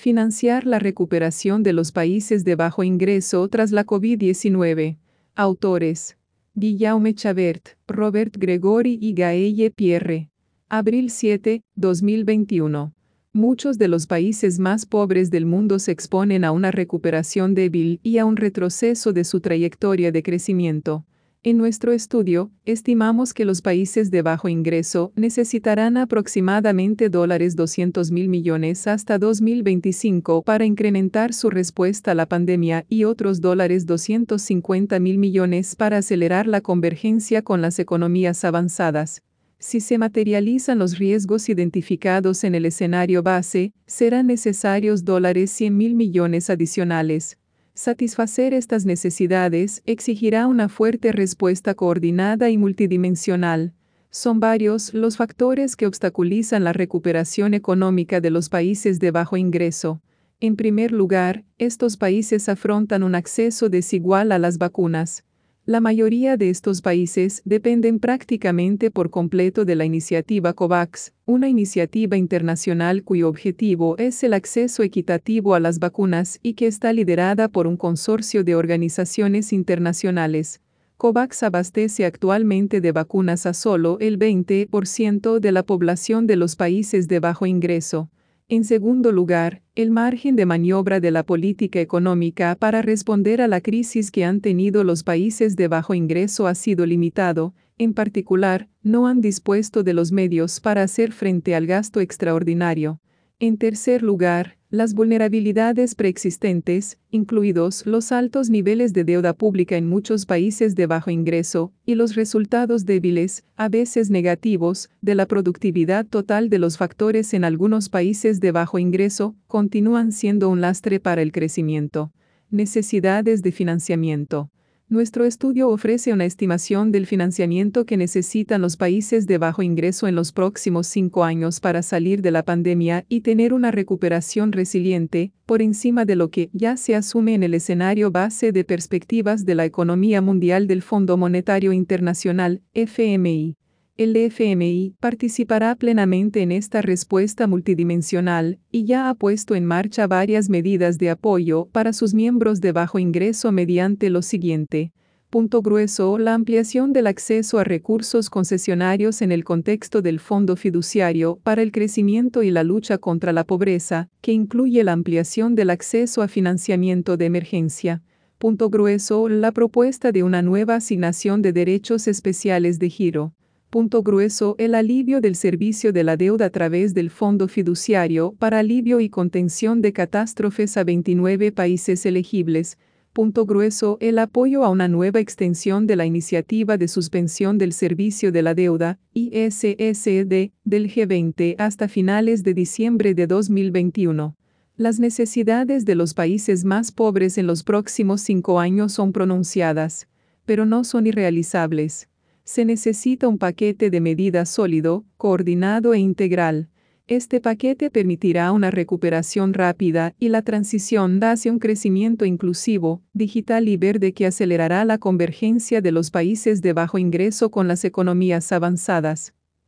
Financiar la recuperación de los países de bajo ingreso tras la COVID-19. Autores: Guillaume Chabert, Robert Gregory y Gaëlle Pierre. Abril 7, 2021. Muchos de los países más pobres del mundo se exponen a una recuperación débil y a un retroceso de su trayectoria de crecimiento. En nuestro estudio, estimamos que los países de bajo ingreso necesitarán aproximadamente $200.000 millones hasta 2025 para incrementar su respuesta a la pandemia y otros $250.000 millones para acelerar la convergencia con las economías avanzadas. Si se materializan los riesgos identificados en el escenario base, serán necesarios $100.000 millones adicionales. Satisfacer estas necesidades exigirá una fuerte respuesta coordinada y multidimensional. Son varios los factores que obstaculizan la recuperación económica de los países de bajo ingreso. En primer lugar, estos países afrontan un acceso desigual a las vacunas. La mayoría de estos países dependen prácticamente por completo de la iniciativa COVAX, una iniciativa internacional cuyo objetivo es el acceso equitativo a las vacunas y que está liderada por un consorcio de organizaciones internacionales. COVAX abastece actualmente de vacunas a solo el 20% de la población de los países de bajo ingreso. En segundo lugar, el margen de maniobra de la política económica para responder a la crisis que han tenido los países de bajo ingreso ha sido limitado. En particular, no han dispuesto de los medios para hacer frente al gasto extraordinario. En tercer lugar, las vulnerabilidades preexistentes, incluidos los altos niveles de deuda pública en muchos países de bajo ingreso, y los resultados débiles, a veces negativos, de la productividad total de los factores en algunos países de bajo ingreso, continúan siendo un lastre para el crecimiento. Necesidades de financiamiento. Nuestro estudio ofrece una estimación del financiamiento que necesitan los países de bajo ingreso en los próximos 5 años para salir de la pandemia y tener una recuperación resiliente, por encima de lo que ya se asume en el escenario base de perspectivas de la economía mundial del Fondo Monetario Internacional, FMI. El FMI participará plenamente en esta respuesta multidimensional y ya ha puesto en marcha varias medidas de apoyo para sus miembros de bajo ingreso mediante lo siguiente. Punto grueso: la ampliación del acceso a recursos concesionarios en el contexto del Fondo Fiduciario para el Crecimiento y la Lucha contra la Pobreza, que incluye la ampliación del acceso a financiamiento de emergencia. Punto grueso: la propuesta de una nueva asignación de derechos especiales de giro. Punto grueso: el alivio del servicio de la deuda a través del Fondo Fiduciario para alivio y contención de catástrofes a 29 países elegibles. Punto grueso: el apoyo a una nueva extensión de la iniciativa de suspensión del servicio de la deuda, ISSD, del G20 hasta finales de diciembre de 2021. Las necesidades de los países más pobres en los próximos 5 años son pronunciadas, pero no son irrealizables. Se necesita un paquete de medidas sólido, coordinado e integral. Este paquete permitirá una recuperación rápida y la transición hacia un crecimiento inclusivo, digital y verde que acelerará la convergencia de los países de bajo ingreso con las economías avanzadas.